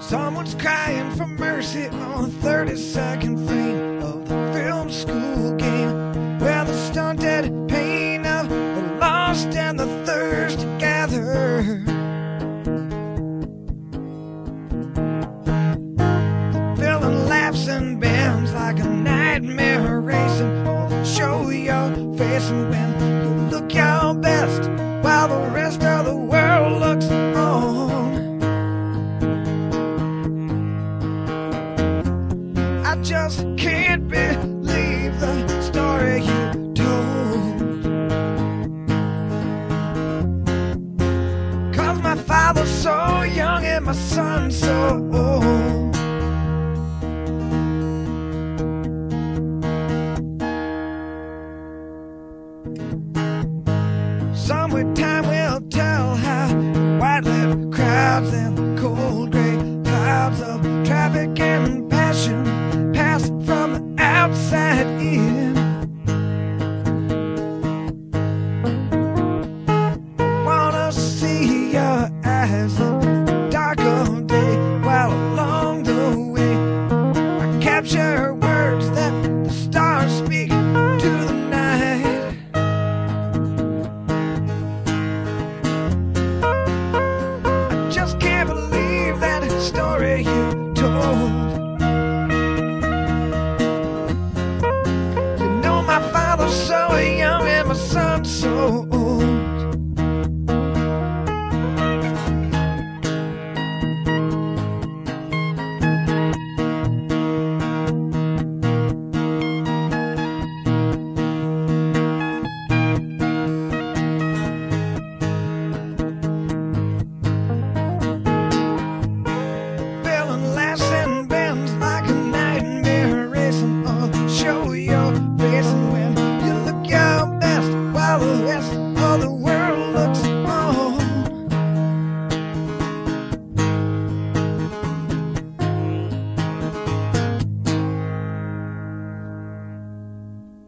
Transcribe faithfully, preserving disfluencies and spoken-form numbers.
Someone's crying for mercy on the thirty-second frame of the film school game, where the stunted pain of the lost and the thirst gather. The villain laughs and bends like a nightmare racing, all the show you're facing when you look your best while the rest of the world looks on. I just can't believe the story you told. 'Cause my father's so young and my son's so